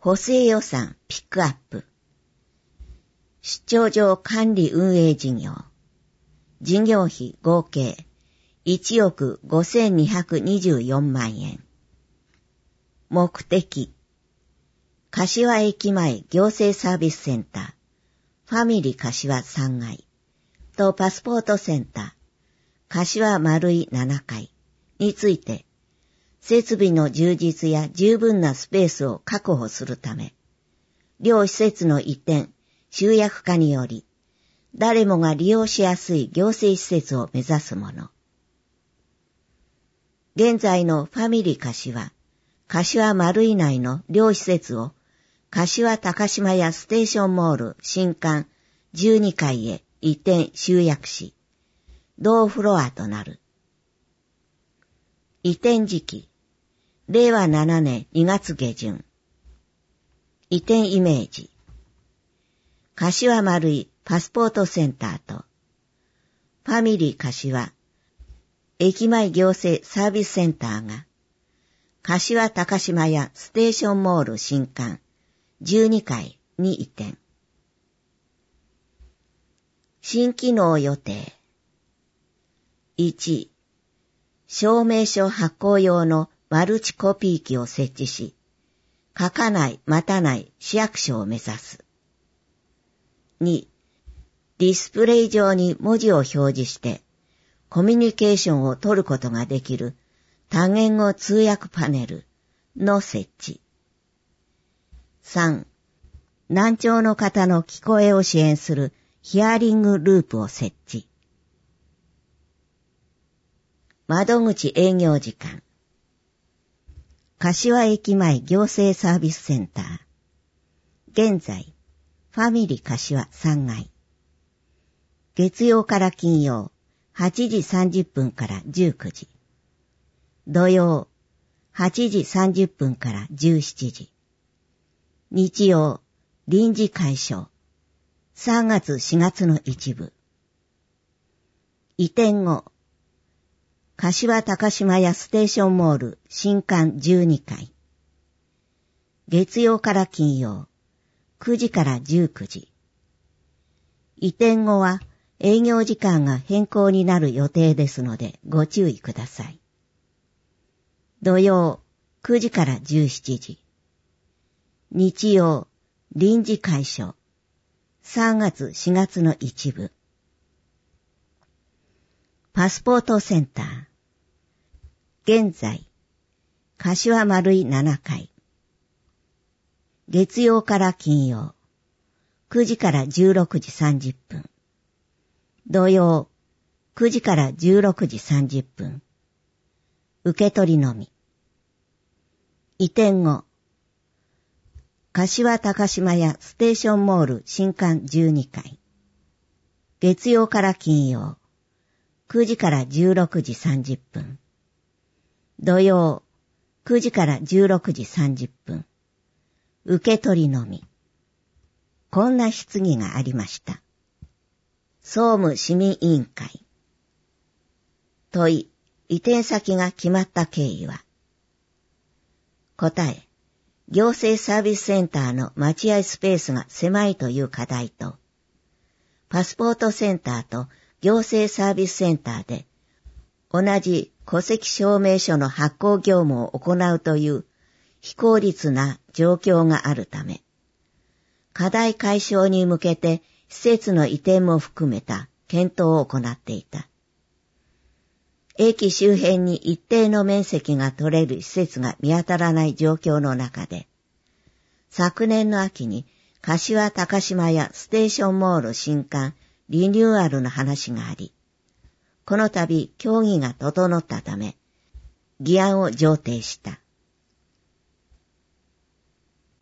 補正予算ピックアップ。出張場管理運営事業。事業費合計1億5224万円。目的。柏駅前行政サービスセンター、ファミリー柏3階とパスポートセンター、柏丸井7階について、設備の充実や十分なスペースを確保するため、両施設の移転、集約化により、誰もが利用しやすい行政施設を目指すもの。現在のファミリー柏、柏丸井内の両施設を、柏高島屋ステーションモール新館12階へ移転集約し、同フロアとなる。移転時期、令和7年2月下旬。移転イメージ。柏丸井パスポートセンターと、ファミリー柏駅前行政サービスセンターが、柏高島屋ステーションモール新館12階に移転。新機能予定。1、証明書発行用のマルチコピー機を設置し、書かない待たない市役所を目指す。2、ディスプレイ上に文字を表示してコミュニケーションを取ることができる多言語通訳パネルの設置。3、難聴の方の聞こえを支援するヒアリングループを設置。窓口営業時間。柏駅前行政サービスセンター。現在、ファミリー柏3階。月曜から金曜、8時30分から19時。土曜、8時30分から17時。日曜、臨時開所。3月4月の一部。移転後、柏高島屋ステーションモール新館12階。月曜から金曜、9時から19時。移転後は営業時間が変更になる予定ですのでご注意ください。土曜、9時から17時。日曜、臨時開所。3月4月の一部。パスポートセンター。現在、柏丸井7階。月曜から金曜、9時から16時30分。土曜、9時から16時30分。受け取りのみ。移転後、柏高島屋ステーションモール新館12階。月曜から金曜、9時から16時30分。土曜、9時から16時30分。受け取りのみ。こんな質疑がありました。総務市民委員会。問い、移転先が決まった経緯は。答え、行政サービスセンターの待合スペースが狭いという課題と、パスポートセンターと行政サービスセンターで同じ戸籍証明書の発行業務を行うという非効率な状況があるため、課題解消に向けて施設の移転も含めた検討を行っていた。駅周辺に一定の面積が取れる施設が見当たらない状況の中で、昨年の秋に柏高島屋ステーションモール新館リニューアルの話があり、この度協議が整ったため、議案を上呈した。